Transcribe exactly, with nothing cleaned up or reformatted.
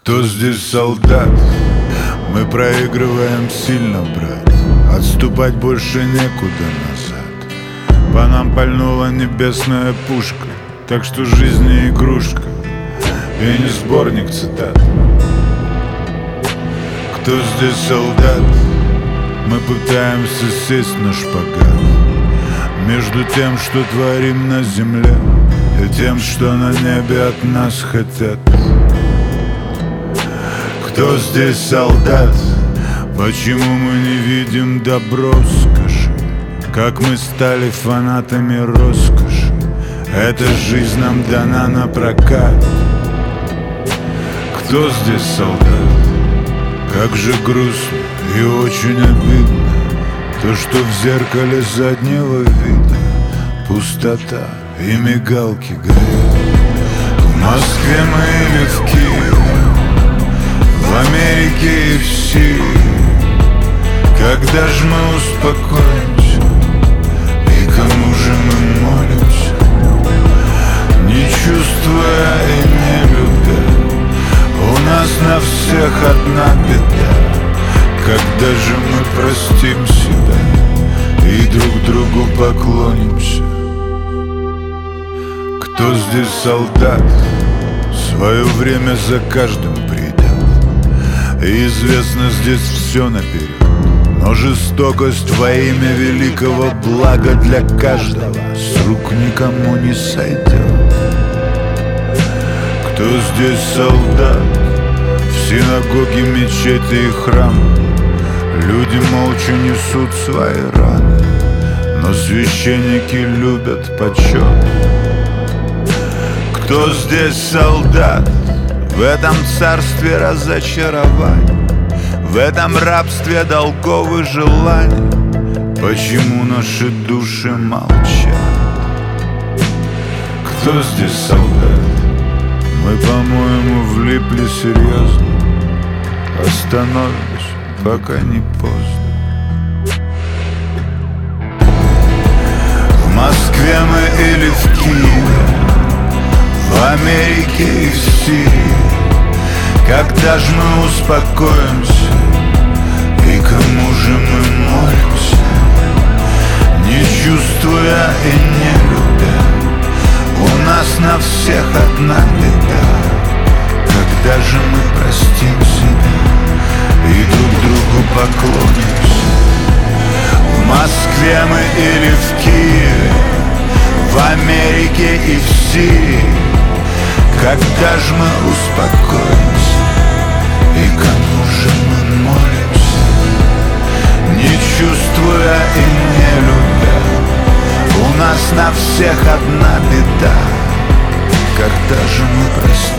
Кто здесь солдат? Мы проигрываем сильно, брат. Отступать больше некуда назад. По нам пальнула небесная пушка, так что жизнь не игрушка и не сборник цитат. Кто здесь солдат? Мы пытаемся сесть на шпагат между тем, что творим на земле, и тем, что на небе от нас хотят. Кто здесь солдат? Почему мы не видим добро, скажи? Как мы стали фанатами роскоши? Эта жизнь нам дана на прокат. Кто здесь солдат? Как же грустно и очень обидно то, что в зеркале заднего вида пустота и мигалки горят. В Москве мы или в Киеве, в Америке и в Сирии. Когда ж мы успокоимся и кому же мы молимся, не чувствуя и не любя? У нас на всех одна беда. Когда же мы простим себя и друг другу поклонимся? Кто здесь солдат? Свое время за каждым придет, и известно здесь все наперед. Но жестокость во имя великого блага для каждого с рук никому не сойдет. Кто здесь солдат? В синагоге, мечети и храмы люди молча несут свои раны, но священники любят почет. Кто здесь солдат? В этом царстве разочарований, в этом рабстве долгов и желаний. Почему наши души молчат? Кто здесь солдат? Мы, по-моему, влипли серьезно. Остановимся, пока не поздно. В Москве мы или в Киеве, в Америке и в Сирии. Когда ж мы успокоимся и кому же мы молимся, не чувствуя и не любя? У нас на всех одна беда. Когда же мы простим себя и друг другу поклонимся? В Москве мы или в Киеве, в Америке и в Сирии. Когда же мы успокоимся и кому же мы молимся, не чувствуя и не любя? У нас на всех одна беда. Когда же мы простим